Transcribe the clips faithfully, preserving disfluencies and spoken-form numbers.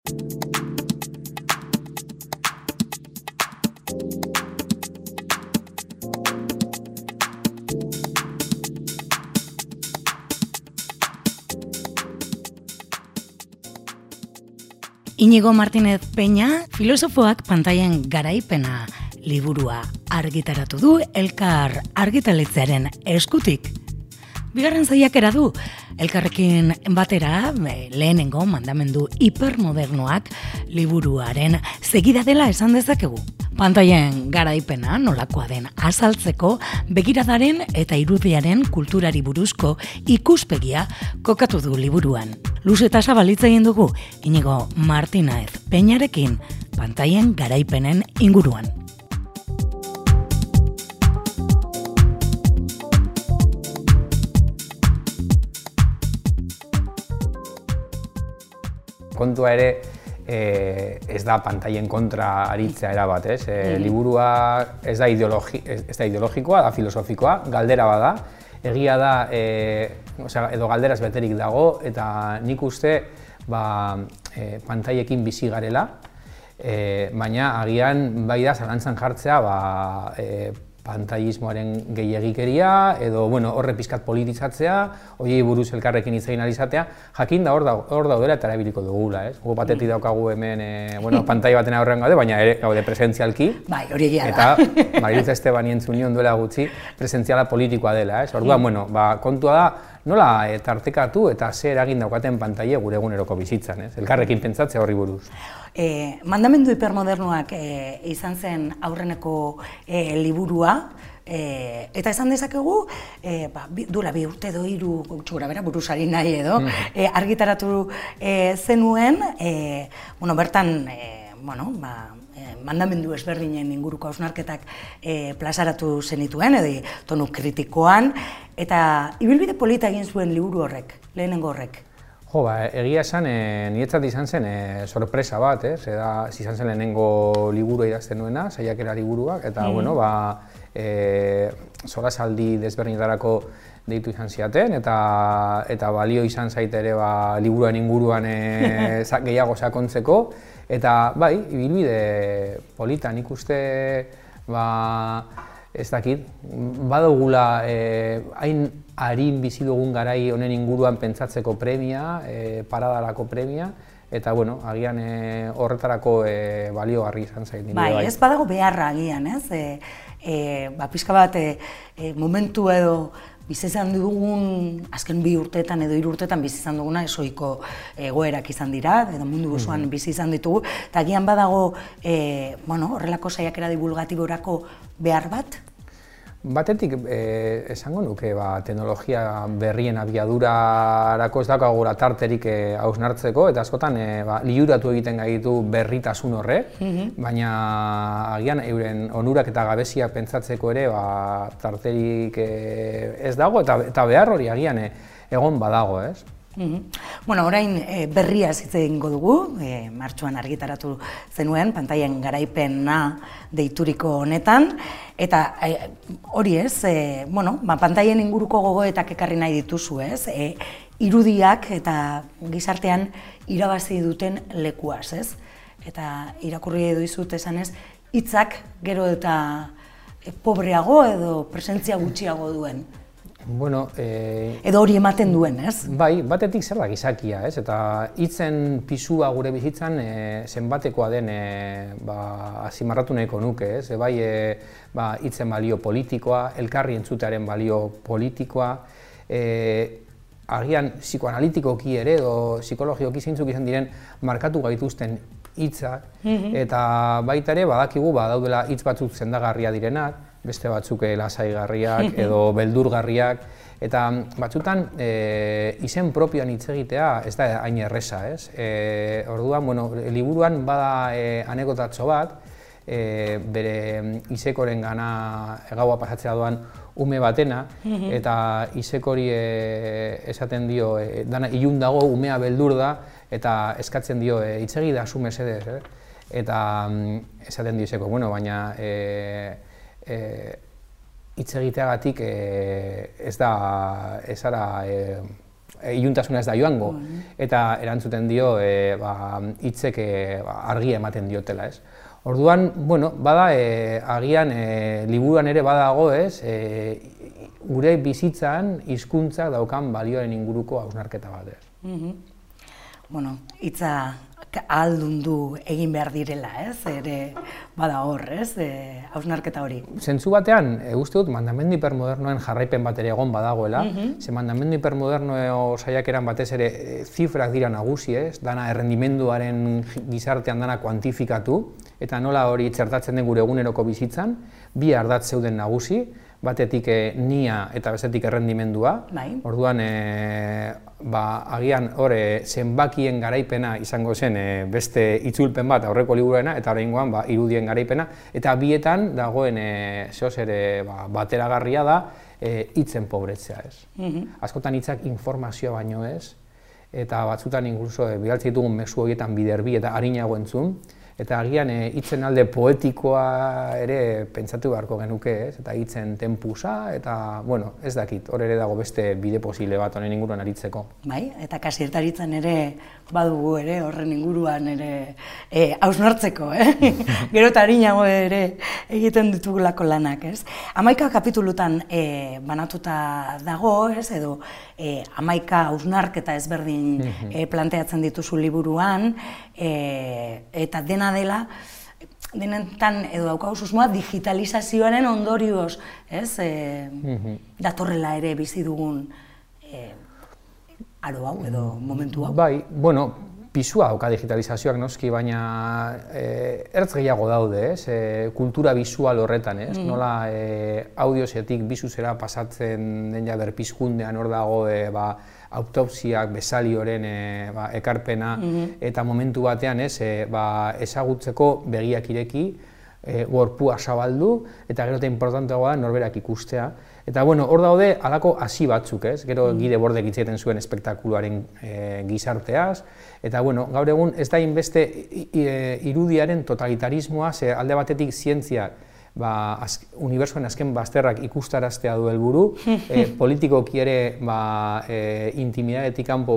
Iñigo Martínez Peña, filosofoak pantailan garaipena liburua argitaratu du Elkar argitaletxearen eskutik. Bigarren saiakera du, elkarrekin batera lehenengo mandamendu hipermodernoak liburuaren segida dela esan dezakegu. Pantailan garaipena nolakoa den azaltzeko begiradaren eta irudiaren kulturari buruzko ikuspegia kokatu du liburuan. Luz eta zabalitza egin dugu Iñigo Martínez Peñarekin pantailan garaipenen inguruan. Kontua ere eh, ez da pantailen kontra aritzea erabat, ez? Eh, liburua ez da, ideologi, ez da ideologikoa, da filosofikoa, galdera bada. Egia da, eh, osea, edo galderaz beterik dago, eta nik uste ba, eh, pantailekin bizi garela, eh, baina agian bai da zalantzan jartzea ba, eh, pantailismoaren gehiegikeria, edo bueno, horre pizkat politizatzea, horiei buruz elkarrekin hitz egin izatea, jakin da hor, da, hor daudela eta erabiliko dugula, ez? Gu batetik daukagu hemen, e, bueno, pantai baten aurrean gaude, baina ere gaude presentzialki. Bai, hori egia da. Eta Mariluz Estebani entzun nion duela gutxi, presentziala politikoa dela, ez? Orduan, bueno, ba, kontua da, nola e, tartekatu eta ze eragin daukaten pantaile gure eguneroko bizitzan, ez? Elkarrekin pentsatzea horri buruz. E, mandamendu hipermodernoak e, izan zen aurreneko e, liburua, e, eta esan dezakegu, e, ba, bi, duela bi urte edo hiru txura bera buruzari nahi edo, e, argitaratu e, zenuen, e, bueno, bertan, e, bueno, ba, e, mandamendu ezberdinen inguruko hausnarketak e, plazaratu zenituen, edo tonu kritikoan, eta ibilbide polita egin zuen liburu horrek, lehenengo horrek. Jo, ba, egia esan, e, niretzat izan zen e, sorpresa bat, ez? Eda, izan zen lehenengo liburu idazten nuena, saiakera liburuak, eta, mm. bueno, ba, e, solasaldi desberdinetarako deitu izan ziaten, eta, eta balio izan zaite ere ba, liburuan inguruan e, gehiago sakontzeko, eta, bai, ibilbide polita, nik uste, ba, ez dakit, badugula eh, hain harin bizi dugun garai honen inguruan pentsatzeko premia, eh, paradarako premia, eta bueno, agian eh, horretarako eh, baliogarri izan zait. Bai, bai, ez badago beharra agian, ez? E, e, ba, pixka bat e, e, momentu edo bizi izan dugun, azken bi urteetan edo hiru urteetan bizi izan duguna esoiko egoerak izan dira, edo mundu osoan mm-hmm. bizi izan ditugu, eta agian badago e, bueno, horrelako saiakera divulgatiborako behar bat? Batetik, eh, esango nuke, ba, teknologia berrien abiadurarako ez daukagula tarterik eh, hausnartzeko, eta askotan eh, ba, liuratu egiten gaitu berritasun horrek, mm-hmm. baina agian euren onurak eta gabeziak pentsatzeko ere ba, tarterik eh, ez dago, eta, eta behar hori agian eh, egon badago, ez? Mm-hmm. Bueno, orain e, berria hitz egingo dugu, e, martxoan argitaratu zenuen, pantailan garaipena deituriko honetan, eta e, hori ez, e, bueno, ba, pantailen inguruko gogoetak ekarri nahi dituzu ez, e, irudiak eta gizartean irabazi duten lekuaz ez, eta irakurri edo izut esanez, hitzak gero eta e, pobreago edo presentzia gutxiago duen. Bueno, eh, edo hori ematen duen, ez? Bai, batetik zer da gizakia, ez? Eta hitzen pisua gure bizitzan e, zenbatekoa den e, ba, azimarratu nahiko nuke, ez? E, bai, e, ba, hitzen balio politikoa, elkarri entzutearen balio politikoa, e, agian psikoanalitikoki ere edo psikologikoki zeintzuk izan diren markatu gaituzten hitzak, mm-hmm. eta baita ere badakigu badaudela hitz batzuk sendagarria direnak, beste batzuk lasaigarriak edo beldurgarriak, eta batzutan e, izen propioan hitz egitea ez da hain erresa, ez? E, orduan, bueno, liburuan bada e, anekotatxo bat, e, bere Isekoren gana gaua pasatzea doan ume batena, eta Isekori e, esaten dio, e, dana ilun dago, umea beldur da, eta eskatzen dio, e, hitz egi da zu mesedez, eh? Eta mm, esaten dio Iseko, bueno, baina e, hitz egiteagatik ez da ez ara iluntasuna ez da joango, eta erantzuten dio hitzek argia ematen diotela, ez. Orduan, bueno, bada, agian liburuan ere badago, ez, gure bizitzan hizkuntzak daukan balioaren inguruko hausnarketa bat, ez. Bueno, hitza ahaldundu egin behar direla, ez, ere bada hor, ez, hausnarketa hori. Zentzu batean, uste dut, mandamendu hipermodernoen jarraipen bat ere egon badagoela, ze mandamendu hipermoderno saiakeran batez ere zifrak dira nagusi, ez, dana errendimenduaren gizartean dana kuantifikatu, eta nola hori txertatzen den gure eguneroko bizitzan, bi ardatz zeuden nagusi, batetik nia eta bestetik errendimendua. Orduan, agian hor zenbakien garaipena izango zen beste itzulpen bat aurreko liburuena, eta oraingoan irudien garaipena, eta bietan dagoen zehoz ere bateragarria da hitzen pobretzea, ez. Askotan hitzak informazioa baino ez, eta batzutan inkluso bidaltzen ditugun mezu horietan biderbi eta arinago entzun, eta agian hitzen alde poetikoa ere pentsatu beharko genuke, ez, eta hitzen tempusa, eta, bueno, ez dakit, hor ere dago beste bide posible bat honen inguruan aritzeko. Bai, eta kasiertaritzan ere badugu ere horren inguruan ere hausnartzeko, eh? Gero eta arinago ere egiten ditugulako lanak, ez? Hamaika kapitulutan banatuta dago, ez, edo hamaika hausnarketa ezberdin planteatzen dituzu liburuan, eta dena dela, denetan edo daukagu susmoa digitalizazioaren ondorioz, ez, datorrela ere bizi dugun aro hau edo momentu hau. Bai, bueno, pisua dauka digitalizazioak noski, baina ertz gehiago daude, ez, kultura bisual horretan, ez, nola audiozetik bizuzera pasatzen den ja berpizkundean hor dago autopsiak, besalioren ekarpena, eta momentu batean ezagutzeko begiak ireki, gorpua zabaldu, eta gero eta importanteagoa da norberak ikustea. Eta, bueno, hor daude halako hasi batzuk, ez? Gero Gide Bordek hitz egiten zuen espektakuluaren gizarteaz, eta, bueno, gaur egun ez da inbeste irudiaren totalitarismoa, ze alde batetik zientziak unibertsoen azken bazterrak ikustaraztea du helburu, politikoki ere intimidadetik kanpo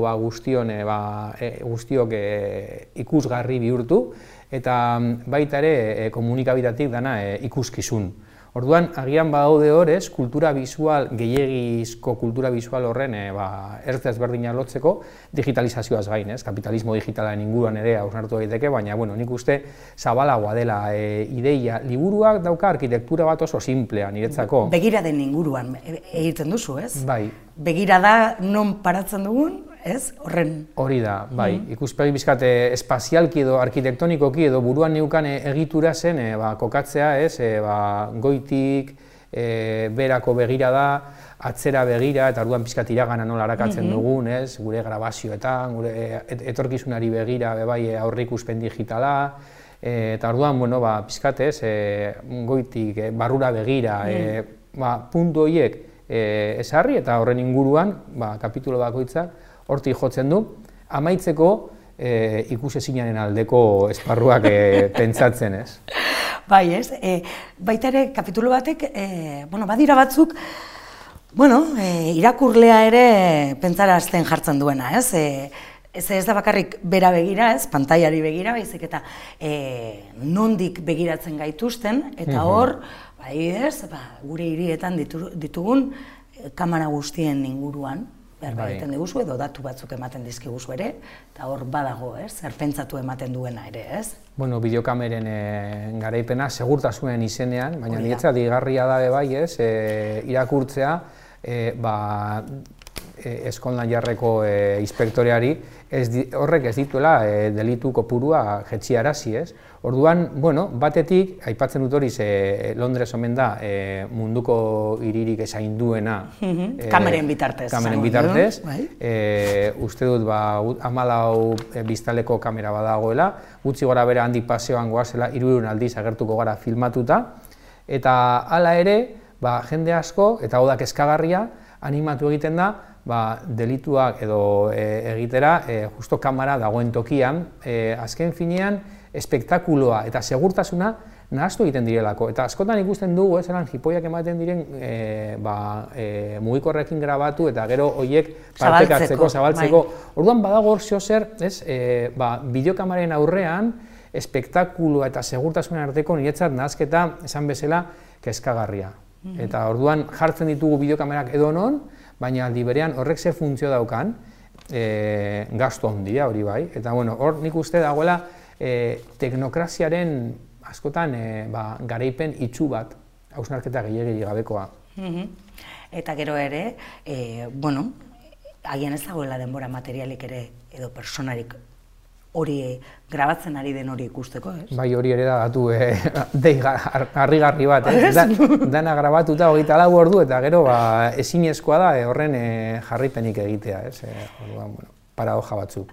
guztiok ikusgarri bihurtu, eta baita ere komunikabidetik dana ikuskizun. Orduan, agian badaude hor, ez, kultura bisual, gehiegizko kultura bisual horren ertz ezberdina lotzeko digitalizazioaz gain, ez, kapitalismo digitalaren inguruan ere hausnartu daiteke, baina, bueno, nik uste zabalagoa dela ideia. Liburuak dauka arkitektura bat oso simplea niretzako. Begiraden inguruan egiten duzu, ez? Bai. Begirada non paratzen dugun, ez, horren. Hori da, bai, ikuspegi bizkat espazialki edo arkitektonikoki edo buruan neukan egitura zen kokatzea, ez, goitik, berako begirada, atzera begira, eta orduan pizkat iragana nola arakatzen dugun, ez, gure grabazioetan, gure etorkizunari begira, bai, aurreikuspen digitala, eta orduan, bueno, pizkat, ez, goitik, barrura begira, puntu horiek ezarri, eta horren inguruan, kapitulo bakoitzak, hortik jotzen du, amaitzeko ikusezinaren aldeko esparruak pentsatzen, ez? Bai, ez, baita ere kapitulo batek, badira batzuk, irakurlea ere pentsarazten jartzen duena, ez? Ez da bakarrik bera begira, ez, pantaiari begira, baizik eta nondik begiratzen gaituzten, eta hor, ez, gure hirietan ditugun kamera guztien inguruan, behar egiten diguzu edo datu batzuk ematen dizkiguzu ere, eta hor badago, ez, zer pentsatu ematen duena ere, ez? Bueno, bideokameren garaipena segurtasunen izenean, baina niretzat digarria da bai, ez, irakurtzea, eskondan jarreko inspektoreari, horrek ez dituela delitu kopurua jetxiarazi, ez? Orduan, bueno, batetik, aipatzen dut hori, Londres omen da munduko hiririk ezainduena. Kameren bitartez. Kameren bitartez. Uste dut, hamalau biztaleko kamera badagoela, gutxi gora bera handik paseoan goazela, hirurehun aldiz agertuko gara filmatuta, eta hala ere, jende asko, eta hau da kezkagarria, animatu egiten da, delituak edo egitera, justo kamera dagoen tokian, azken finean, espektakuloa eta segurtasuna nahastu egiten direlako. Eta askotan ikusten dugu, ez, eran jipoiak ematen diren e, ba, e, mugikorrekin grabatu eta gero horiek partekatzeko, zabaltzeko. Orduan badago hor zer, ez, e, ba, bideokamararen aurrean, espektakulua eta segurtasunen arteko niretzat nahazketa esan bezala kezkagarria. Eta orduan jartzen ditugu bideokamerak edonon, baina aldi berean horrek ze funtzio daukan, e, gastu handia hori bai. Eta bueno, hor nik uste dagoela e, teknokraziaren askotan e, ba, garaipen itxu bat, hausnarketa gehiagiri gabekoa. Eta gero ere, e, bueno, agian ez dagoela denbora materialik ere edo personarik hori grabatzen ari den hori ikusteko, ez? Bai, hori ere da datu e, dei harrigarri bat, ez? Da, dana grabatuta hogeita lau ordu eta gero ba, ezinezkoa da e, horren e, jarripenik egitea, ez? E, orduan, bueno, paradoja batzuk.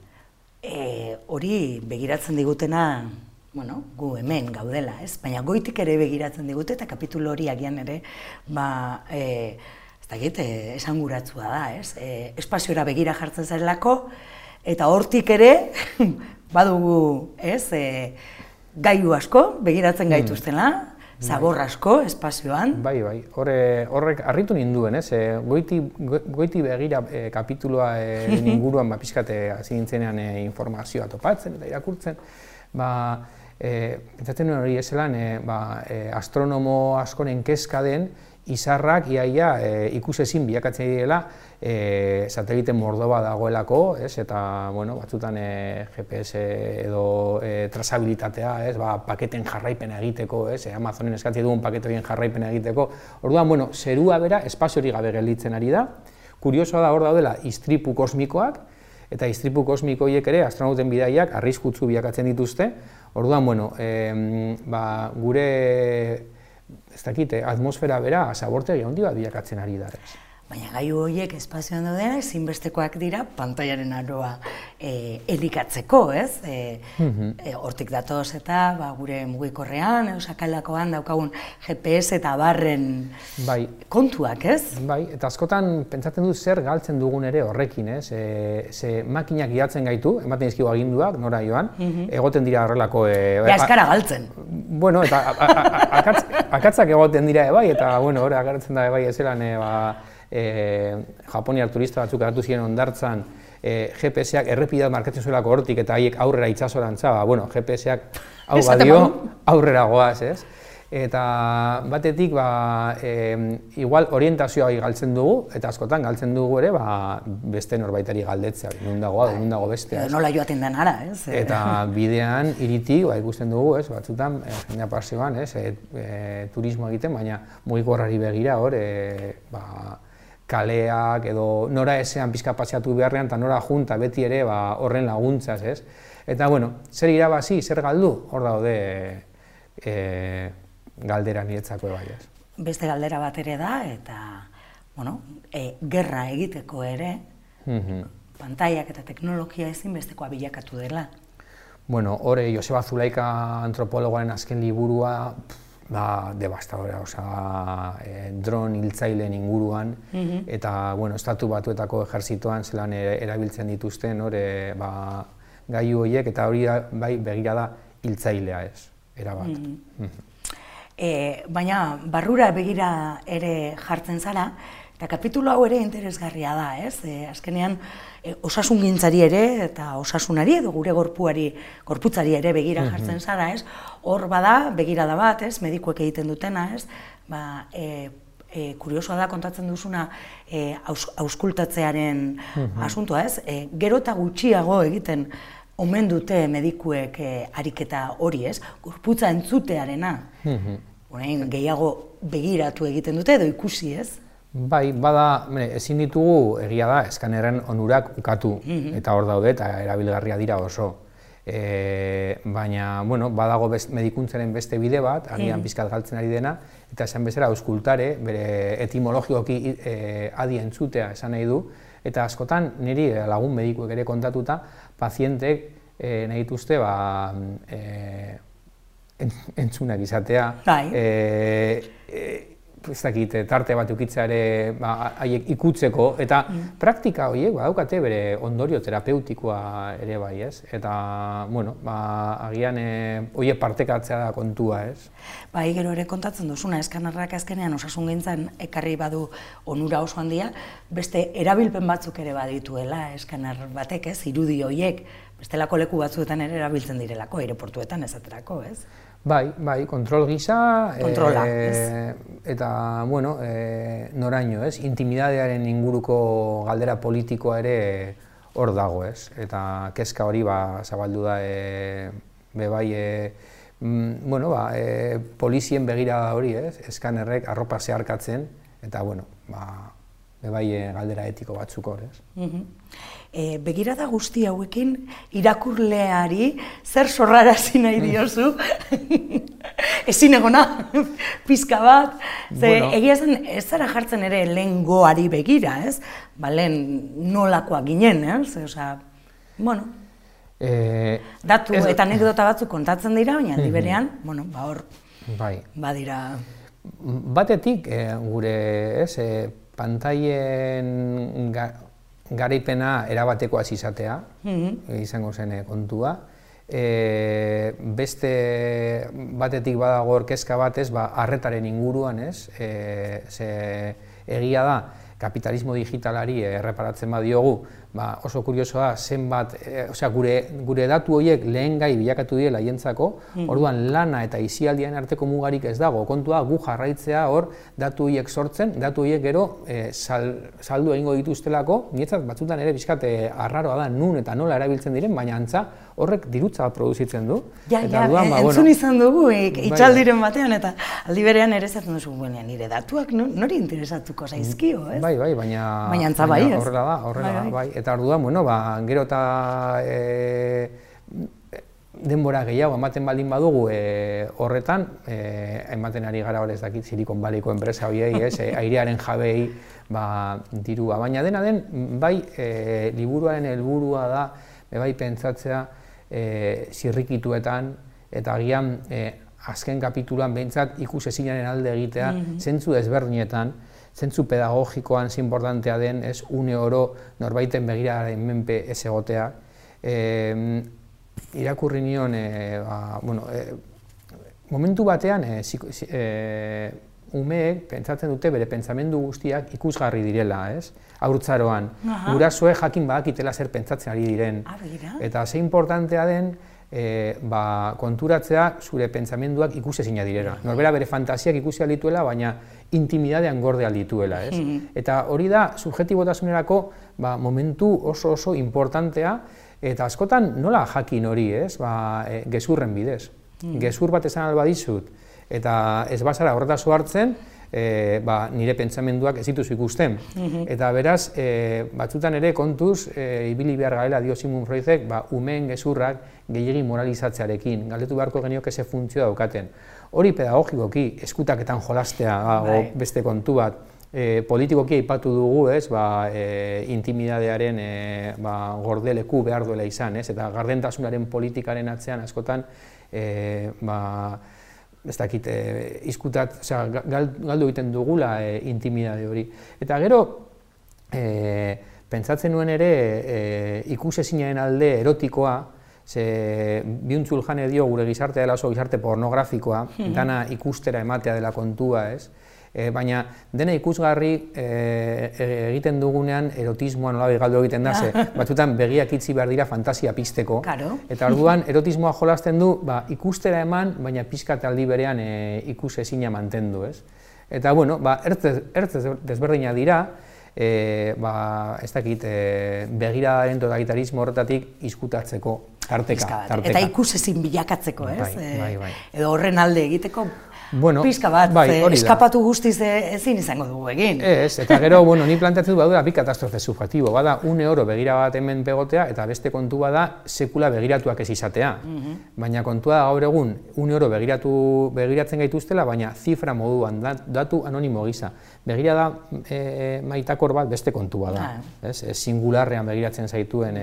E, hori begiratzen digutena, bueno, gu hemen gaudela, ez? Baina goitik ere begiratzen digute eta kapitulu hori agian ere, ba, e, ez dakit, e, esanguratsua da, ez? E, espaziora begira jartzen zarelako, eta hortik ere, badugu, ez, e, gailu asko, begiratzen gaituztela, zabor asko espazioan. Bai, bai, Horre, horrek harritu ninduen, ez, e, goiti, go, goiti begira e, kapitulua e, inguruan, ba, pixkate hasi nintzenean e, informazioa topatzen eta irakurtzen, ba, e, pentsatzen nuen hori ezelan, e, ba, e, astronomo askoren kezka den, izarrak iaia e, ikusezin bilakatzen direla e, satelite mordoba dagoelako, ez, eta bueno, batzutan e, G P S edo e, trazabilitatea, ez, ba, paketen jarraipena egiteko, ez, e, Amazonen eskatzi dugun pakete horien jarraipena egiteko. Orduan, bueno, zerua bera espaziorik gabe gelditzen ari da. Kuriosoa da hor daudela istripu kosmikoak, eta istripu kosmiko horiek ere astronauten bidaiak arriskutsu bilakatzen dituzte. Orduan, bueno, e, ba, gure ez dakite, atmosfera bera zabortegi handi bat bilakatzen ari da. Baina gailu horiek espazioan daudena ezinbestekoak dira pantailaren aroa e, elikatzeko, ez? E, mm-hmm. e, hortik datoz eta ba, gure mugikorrean, osakalakoan daukagun G P S eta barren bai. kontuak, ez? Bai, eta askotan pentsatzen dut zer galtzen dugun ere horrekin, ez? E, ze makinak gidatzen gaitu, ematen dizkigu aginduak, nora joan, mm-hmm. egoten dira horrelako... E, ja, eskara galtzen. Bueno, eta a, a, a, akatz, akatzak egoten dira bai, eta bueno, hori agertzen da bai ezelan, e, ba, E, Japoniar turista batzuk hartu ziren hondartzan e, G P S-ak errepideak markatzen zuelako hortik eta haiek aurrera itsasorantza, ba, bueno, G P S-ak hau badio aurrera goaz, ez? Eta batetik, ba, e, igual orientazioa galtzen dugu, eta askotan galtzen dugu ere, ba, beste norbaitari galdetzea, nun dagoa, nun dago bestea. Nola joaten den ara, ez? Eta bidean, iritik, ba, ikusten dugu, ez, batzutan, e, jendea pasioan, ez, e, e, turismo egiten, baina mugikorrari begira hor, e, ba, kaleak edo nora ezean pixka paseatu beharrean eta nora junta beti ere ba, horren laguntzaz, ez? Eta, bueno, zer irabazi, zer galdu, hor daude e, galdera niretzako bai, ez? Beste galdera bat ere da, eta, bueno, e, gerra egiteko ere, mm-hmm. pantailak eta teknologia ezinbestekoa bilakatu dela. Bueno, hori Joseba Zulaika antropologoaren azken liburua, ba, devastadora, osea, e, dron hiltzaileen inguruan, mm-hmm. eta, bueno, estatu batuetako ejerzitoan zelan erabiltzen dituzten, hori, ba, gailu horiek, eta hori da, bai, begira da hiltzailea ez, erabat. Mm-hmm. Mm-hmm. E, baina, barrura begira ere jartzen zara, eta kapitulu hau ere interesgarria da, ez? E, azkenean, e, osasungintzari ere, eta osasunari edo gure gorpuari, gorputzari ere begira jartzen zara, ez? Hor bada, begirada bat, ez? Medikuek egiten dutena, ez? Ba, e, e, kuriosoa da kontatzen duzuna e, aus, auskultatzearen asuntoa, ez? E, gero eta gutxiago egiten omen dute medikuek e, ariketa hori, ez? Gorputza entzutearena. Orain, gehiago begiratu egiten dute edo ikusi, ez? Bai, bada, ezin ditugu egia da eskanerren onurak ukatu, eta hor daude eta erabilgarria dira oso. E, baina, bueno, badago best, medikuntzaren beste bide bat, agian pizkat galtzen ari dena, eta esan bezala auskultare, bere etimologikoki e, adi entzutea esan nahi du, eta askotan niri lagun medikuek ere kontatuta, pazientek e, nahi dituzte, ba, e, entzunak izatea. Bai. E, e, ez dakit, tarte bat ukitza ere haiek ikutzeko, eta praktika horiek badaukate bere ondorio terapeutikoa ere bai, ez? Eta, bueno, agian horiek partekatzea da kontua, ez? Bai, gero ere kontatzen duzuna, eskanerrak azkenean osasungintzan ekarri badu onura oso handia, beste erabilpen batzuk ere badituela eskaner batek, ez? Irudi horiek, bestelako leku batzuetan ere erabiltzen direlako, aireportuetan esaterako, ez? Bai, bai, kontrol gisa, kontrola, eta, bueno, noraino, ez? Intimidadearen inguruko galdera politikoa ere hor dago, ez? Eta kezka hori zabaldu da, be bai, bueno, ba, polizien begirada hori, ez? Eskanerrek arropa zeharkatzen, eta, bueno, ba, be bai galdera etiko batzuk hor, ez? Begirada guzti hauekin irakurleari zer sorrarazi nahi diozu, ezin egona, pizka bat, egia zen ez zara jartzen ere lehengoari begira, ez? Ba, lehen nolakoa ginen, ez? Osa, bueno, datu eta anekdota batzuk kontatzen dira, baina aldi berean, bueno, ba hor, badira. Batetik, gure, ez, pantailen garaipena erabatekoa izatea, izango zen kontua. Beste batetik badago kezka batez, arretaren inguruan, ez? Egia da, kapitalismo digitalari erreparatzen badiogu, oso kuriosoa zenbat, gure datu horiek lehen gai bilakatu direla haientzako, orduan lana eta aisialdian arteko mugarik ez dago, kontua gu jarraitzea hor datu horiek sortzen, datu horiek gero saldu egingo dituztelako, niretzat batzutan ere bizkat arraroa da nun eta nola erabiltzen diren, baina antza horrek dirutza bat produzitzen du. Ja, ja, entzun izan dugu itxaldiren batean eta aldi berean ere zaten duzu, nire datuak nori interesatuko zaizkio, ez? Bai, bai, baina horrela da, horrela da, bai. Eta orduan, bueno, gero eta denbora gehiago ematen baldin badugu horretan, ematen ari gara hor ez dakit Silicon Valleyko enpresa horiei, airearen jabei dirua. Baina dena den, bai, liburuaren helburua da, bai pentsatzea zirrikituetan eta agian azken kapituluan behintzat ikusezinaren alde egitea, zentzu ezberdinetan, zentzu pedagogikoan zinportantea den, ez une oro norbaiten begiraren menpe ez egotea. Irakurri nion, momentu batean, umeek pentsatzen dute bere pentsamendu guztiak ikusgarri direla, ez? Haurtzaroan, gurasoek jakin badakitela zer pentsatzen ari diren. Eta ze importantea den, konturatzea zure pentsamenduak ikusezina direla. Norbera bere fantasiak ikusi aldituela, baina intimidadean gorde aldituela, ez? Eta hori da, subjektibotasunerako momentu oso oso importantea, eta askotan nola jakin hori, ez? Gezurren bidez. Gezur bat esan alba dizut, eta ez bazara horretaz hartzen, nire pentsamenduak ez dituzu ikusten. Eta beraz, batzutan ere kontuz, ibili behar gaela dio Sigmund Freudek, umeen gezurrak gehiegi moralizatzearekin, galdetu beharko genioke ze funtzio daukaten. Hori pedagogikoki, eskutaketan jolastea beste kontu bat, politikoki aipatu dugu, intimidadearen gordeleku behar duela izan, eta gardentasunaren politikaren atzean askotan, ez dakit, izkutat, galdu egiten dugula intimidade hori. Eta gero, pentsatzen nuen ere, ikusezinaren alde erotikoa, ze Byung-Chul Han dio gure gizartea dela oso gizarte pornografikoa, dana ikustera ematea dela kontua, ez? Baina dena ikusgarri egiten dugunean erotismoa nolabait galdu egiten da, ze batzutan begiak itxi behar dira fantasia pizteko. Eta orduan erotismoa jolasten du ikustera eman, baina pizkat aldi berean ikusezina mantendu, ez? Eta, bueno, ertz desberdina dira, ez dakit, begiradaren totalitarismo horretatik izkutatzeko tarteka. Eta ikusezin bilakatzeko, ez? Edo horren alde egiteko, pizka bat, eskapatu guztiz ezin izango dugu egin. Ez, eta gero, ni planteatzen du badura bi katastrofe subjektibo, bada une oro begira bat hemen pegotea, eta beste kontu bada sekula begiratuak ez izatea. Baina kontua da gaur egun, une oro begiratzen gaituztela, baina zifra moduan, datu anonimo gisa. Begira da maitakor bat beste kontua da, singularrean begiratzen zaituen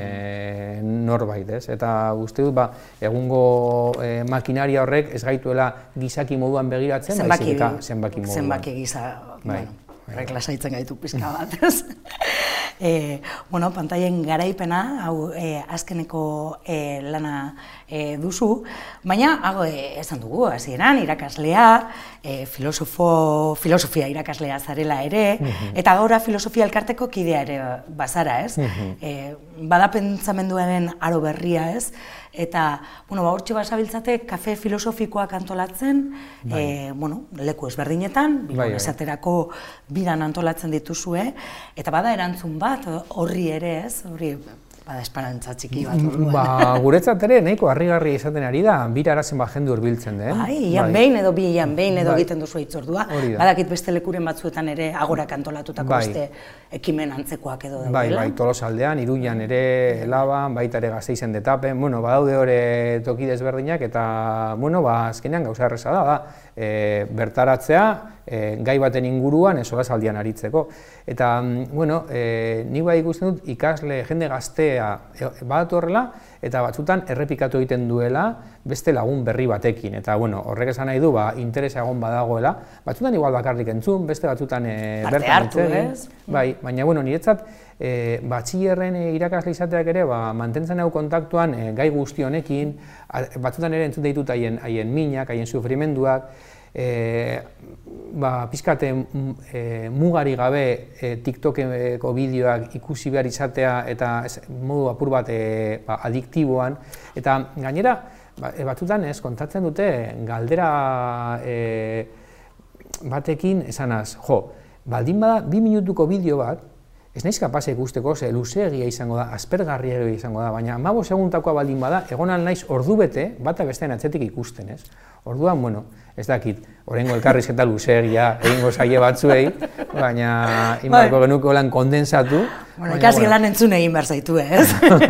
norbait, eta uste dut egungo makinaria horrek ez gaituela gizaki moduan inguruan begiratzen, zenbaki, zenbaki moduan. Zenbaki gisa, bai, bueno, horrek lasaitzen gaitu pizka bat, ez? E, bueno, pantaien garaipena, hau e, azkeneko e, lana e, duzu, baina, hau e, esan dugu, hasieran irakaslea, e, filosofo, filosofia irakaslea zarela ere, mm-hmm. eta gaura filosofia elkarteko kidea ere bazara, ez? Mm-hmm. e, bada pentsamenduaren aro berria, ez? Eta, bueno, ba, hortxe basabiltzate, kafe filosofikoak antolatzen, bai. e, bueno, leku ezberdinetan, bai, esaterako biran antolatzen dituzue, eta bada erantzun bat, horri ere ez, horri bada esperantza txiki bat orduan. Ba, guretzat ere nahiko harrigarria izaten ari da, bira arazen bat jendu hurbiltzen den. Bai, ian bai. behin edo bi ian behin edo bai. egiten duzu hitzordua. Badakit beste lekuren batzuetan ere agorak antolatutako bai. beste ekimen antzekoak edo daudela. Bai, bai, Tolosaldean, Iruñan ere, Laban, baita ere Gasteizen detapen, bueno, badaude hori toki desberdinak eta, bueno, ba, azkenean gauza erreza da, da, e, bertaratzea, e, gai baten inguruan, ez solasaldian aritzeko. Eta, bueno, e, nik bai ikusten dut ikasle, jende gaztea badatu horrela, eta batzutan errepikatu egiten duela beste lagun berri batekin. Eta, bueno, horrek esan nahi du, ba, interesa egon badagoela, batzutan igual bakarrik entzun, beste batzutan e, bertan entzun. Ez? Bai, baina, bueno, niretzat, e, batxillerren e, irakasle izateak ere, ba, mantentzen hau kontaktuan e, gai guzti honekin, batzutan ere entzun ditut haien, haien minak, haien sufrimenduak, E, ba, pizkate e, mugari gabe e, TikTokeko bideoak ikusi behar izatea eta ez, modu apur bat e, ba, adiktiboan. Eta gainera, ba, e, batzutan ez, kontatzen dute galdera e, batekin esanaz, jo, baldin bada bi minutuko bideo bat, ez naiz kapaz ikusteko, ze luzeegia izango da, aspergarria izango da, baina hamabost segundakoa baldin bada, egon naiz ordu bete, bata bestean atzetik ikusten, ez? Orduan, bueno, ez dakit, oraingo elkarrizketa luzeegia egingo zaie batzuei, baina inbarko genuke holan kondensatu. Bueno, ikasgelan entzun egin behar zaitu, ez?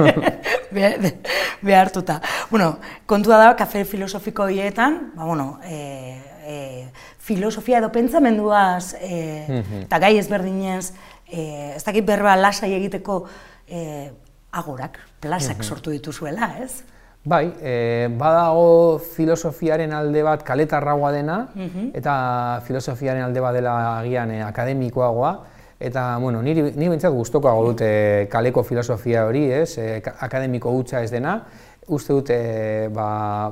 Behartuta. Bueno, kontua da, kafe filosofiko horietan, ba, bueno, e, e, filosofia edo pentsamenduaz e, eta gai ezberdinez, e, ez dakit berba lasai egiteko e, agorak, plazak sortu dituzuela, ez? Bai, e, badago filosofiaren alde bat kaletarragoa dena, eta filosofiaren alde bat dela agian e, akademikoagoa, eta, bueno, niri, niri bintzat gustokoago dute kaleko filosofia hori, ez, e, akademiko hutsa ez dena, uste dute, ba,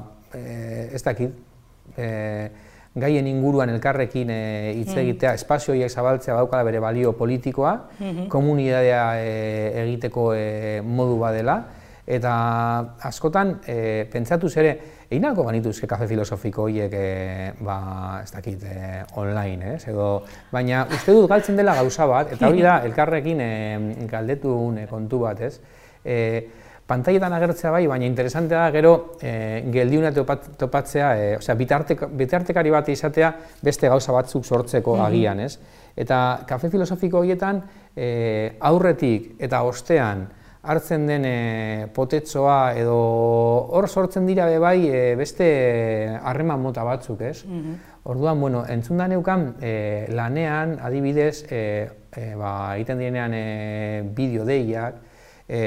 e, ez dakit, e, gaien inguruan elkarrekin hitz egitea, espazio horiek zabaltzea badaukala bere balio politikoa, komunitatea e, egiteko e, modu badela, eta askotan, e, pentsatuz ere, egin nahiko banituzke kafe filosofiko horiek, e, ba, ez dakit, e, online, ez, edo, baina uste dut galtzen dela gauza bat, eta hori da, elkarrekin e, galdetun e, kontu bat, ez, e, pantailetan agertzea bai, baina interesantea da gero e, geldiuna topatzea, e, osea, bitartek, bitartekari bat izatea beste gauza batzuk sortzeko agian, ez, eta kafe filosofiko horietan e, aurretik eta ostean hartzen den e, potetsoa edo hor sortzen dira be bai e, beste harreman mota batzuk, ez? Mm-hmm. Orduan, bueno, entzun da neukan e, lanean, adibidez, e, e, ba, egiten direnean e, bideo deiak, e,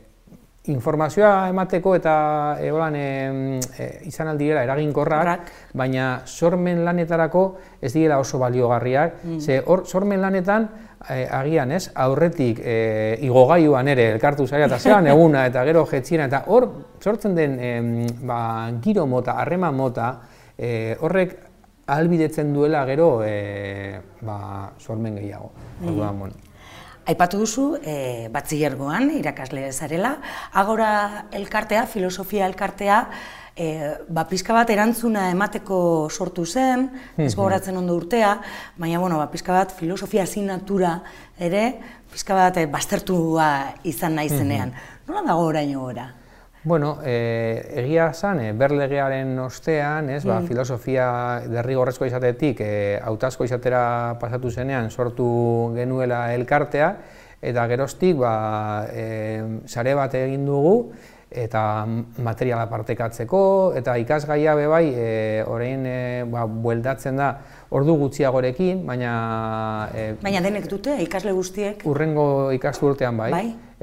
informazioa emateko eta e, holan, e, e, izan aldirela eraginkorrak, Rak. baina sormen lanetarako ez direla oso baliogarriak, mm. ze hor sormen lanetan E, agian, ez, aurretik e, igogailuan ere elkartu zaila eta zean eguna eta gero jetziena eta hor sortzen den e, ba, giro mota, harreman mota, e, horrek ahalbidetzen duela gero e, ba, sormen gehiago. Orduan, bueno. Aipatu duzu, e, batxilergoan irakasle zarela, agora elkartea, filosofia elkartea, E, ba, pizka bat erantzuna emateko sortu zen, ez gogoratzen ondo urtea, baina, bueno, ba, pizka bat filosofia asignatura ere, pizka bat e, baztertua izan nahi zenean. Nola dago oraino gora? Bueno, e, egia zan, e, berlegearen ostean, ez, ba, mm. filosofia derrigorrezko izatetik, e, hautazko izatera pasatu zenean sortu genuela elkartea, eta geroztik, ba, e, sare bat egin dugu, eta materiala partekatzeko, eta ikasgaia be bai, e, orain e, ba, bueltatzen da ordu gutxiagorekin, baina... E, baina denek dute, ikasle guztiek? Urrengo ikastu urtean bai, bai?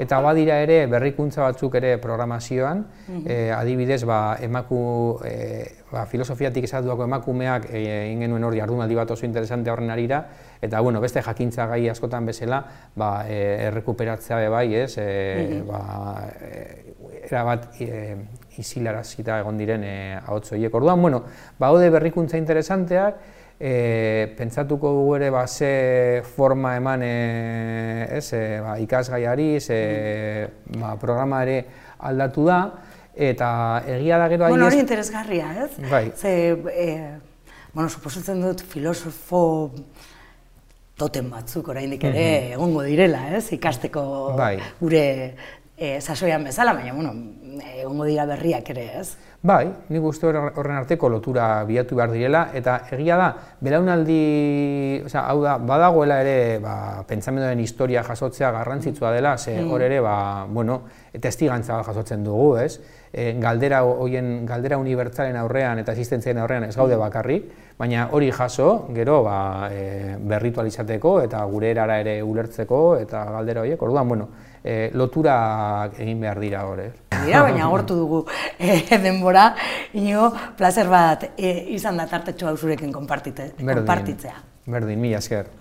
eta badira ere berrikuntza batzuk ere programazioan, eh, adibidez, ba, emaku, eh, ba, filosofiatik esatuako emakumeak egin eh, genuen hor jardunaldi bat oso interesante horren arira, eta bueno, beste jakintza gai askotan bezala, ba, eh, errekuperatzea bai, ez, eh, ba, eh, erabat eh, isilarazita egon diren eh, ahots horiek. Orduan, bueno, baude berrikuntza interesanteak, eh, pentsatuko dugu ere ba, ze forma eman eh, ez, eh, ba, ikasgaiari, ze ba, programa ere aldatu da, eta egia da gero... Bueno, hori interesgarria, ez? Bai. Ze, eh, bueno, suposatzen dut filosofo toten batzuk oraindik ere egongo direla, ez? Ikasteko bai. Gure eh, sasoian bezala, baina, bueno, egongo dira berriak ere, ez? Bai, nik uste horren arteko lotura bilatu behar direla, eta egia da, belaunaldi, osea, hau da, badagoela ere, ba, pentsamenduaren historia jasotzea garrantzitsua dela, ze hor ere, ba, bueno, testigantza bat jasotzen dugu, ez? E, galdera hoien galdera unibertsalen aurrean eta existentzien aurrean ez gaude bakarrik, baina hori jaso, gero, ba, e, berritualizateko eta gure erara ere ulertzeko eta galdera horiek, orduan, bueno, e, lotura egin behar dira hor, eh? Dira, baina agortu dugu e, denbora, ino, plazer bat e, izan da tartetxo hau zurekin konpartitzea. Berdin, mila esker.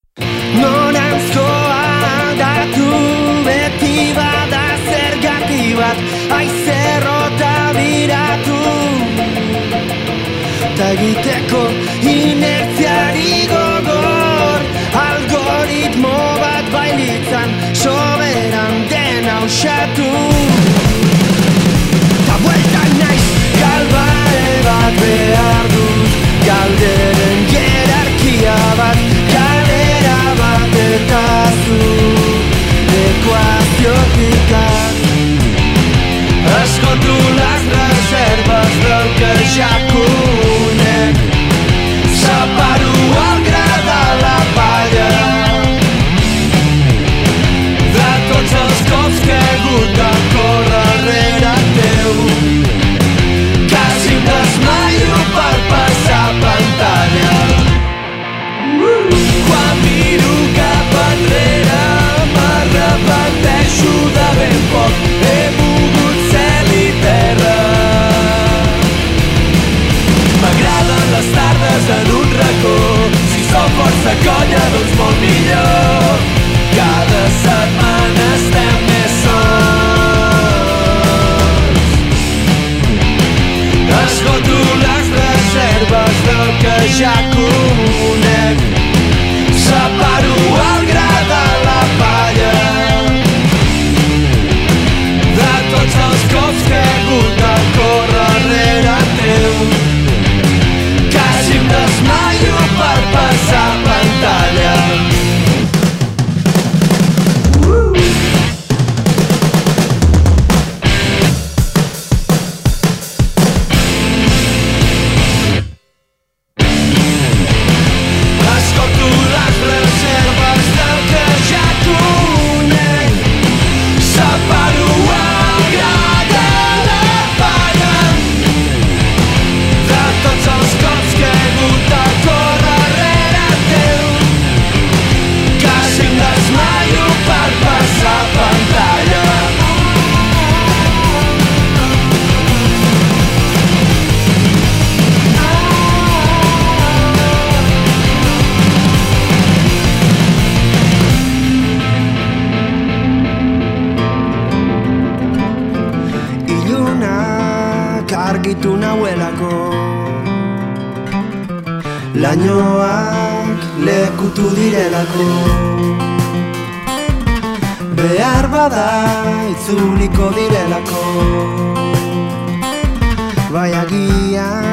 Noranzkoa datu beti bada zergati bat, aizerrota biratu ta egiteko inertziari gogor, algoritmo bat bailitzan soberan dena usatu. Ta bueltan naiz, galbare bat behar dut, galderen jerarkia bat, galera bat eta zu ekuaziotikak. Escolto las reservas del que ja conec, separo el gra de la palla de tots els cops que he hagut de córrer rere teu. Quasi em desmaio per passar pantalla. Quan miro cap enrere m'arrepenteixo de ben poc. He mogut cel i terra. M'agraden les tardes en un racó. Si som força conya, doncs molt millor. Cada setmana estem més sols. Esgoto les reserves del que ja conec. Separo el gra de la palla de tots els cops que he hagut de córrer rere teu. Quasi em desmaio per passar pantalla. Argitu nauelako lainoak lekutu direlako. Behar bada itzuliko direlako. Bai agian